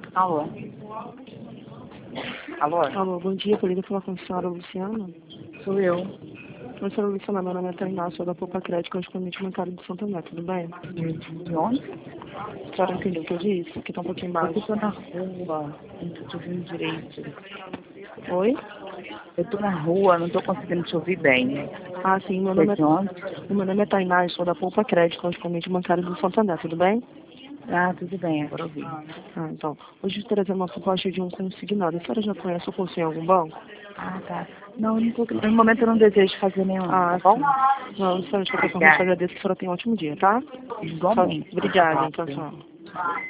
Alô? Alô? Alô, bom dia, poderia falar com a senhora Luciana? Sou eu. Oi, senhora Luciana, meu nome é Tainá, sou da Poupa Crédito, antigamente bancário do Santander, tudo bem? De onde? A senhora entendeu o que eu disse? Que tá um pouquinho Eu baixo. tô na rua, não tô te ouvindo direito. Oi? Eu tô na rua, não tô conseguindo te ouvir bem. Ah, sim, Você é de onde? meu nome é Tainá, eu sou da Poupa Crédito, antigamente bancário do Santander, tudo bem? Ah, tudo bem, agora ouvi. Ah, então, hoje eu estou trazendo uma proposta de um consignado. A senhora já conhece o curso em algum banco? Ah, tá. Não, eu não tô, no momento eu não desejo fazer nenhum, Ah, tá bom? sim. Não, senhora, de qualquer forma, eu te Obrigada. agradeço que a senhora tenha um ótimo dia, tá? Igualmente. Obrigada, então, tchau.